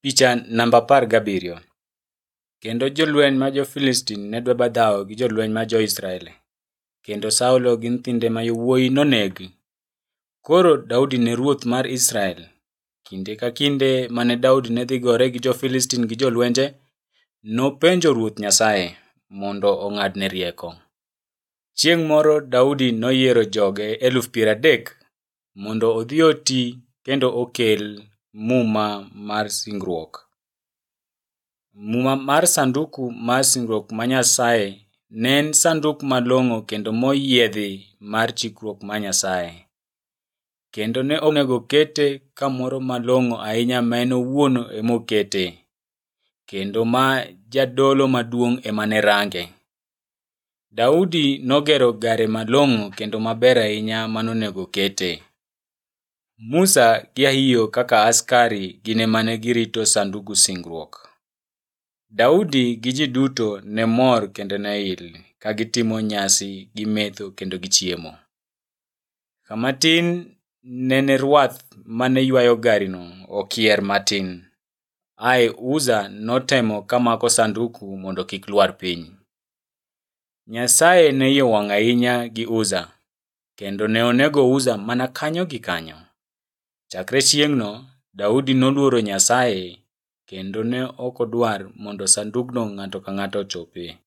Picha namba 17. Kendo jolweny ma jo-Filistin ne dwa badhawo gi jolweny ma jo-Israel, kendo Saulo gi nyithinde ma yawuowi nonegi. Koro Daudi ne ruoth mar Israel. Kinde ka kinde mane Daudi ne dhi gore gi jo-Filistin gi jolwenje, nopenjo Ruoth Nyasaye mondo ong'adne rieko. Chieng' moro Daudi noyiero joge 30,000 mondo odhi oti kendo okel muma mar singruok. Muma mar sanduku mar singruok ma Nyasaye ne en sanduk malong'o kendo moyiedhi mar chikruok ma Nyasaye. Kendo ne onego kete kamoro malong'o ahinya ma en owuon emokete, kendo ma jadolo maduong' ema ne range. Daudi nogero gare malong'o kendo maber ahinya manonego kete. Musa gi Ahio kaka askari gin ema ne girito sanduku singruok. Daudi gi ji duto ne mor kendo ne il ka gitimo nyasi gi metho kendo gichiemo. Kama tin nene rwath mane ywayo garino okier matin. Uza notemo kamako sanduku mondo kik lwar piny. Nyasaye ne iye wang' ahinya gi Uza, kendo ne onego Uza mana kanyo gi kanyo. Chakre chieng'no, Daudi noluoro Nyasaye kendo ne ok odwar mondo sandugno ng'ato ka ng'ato ochopie.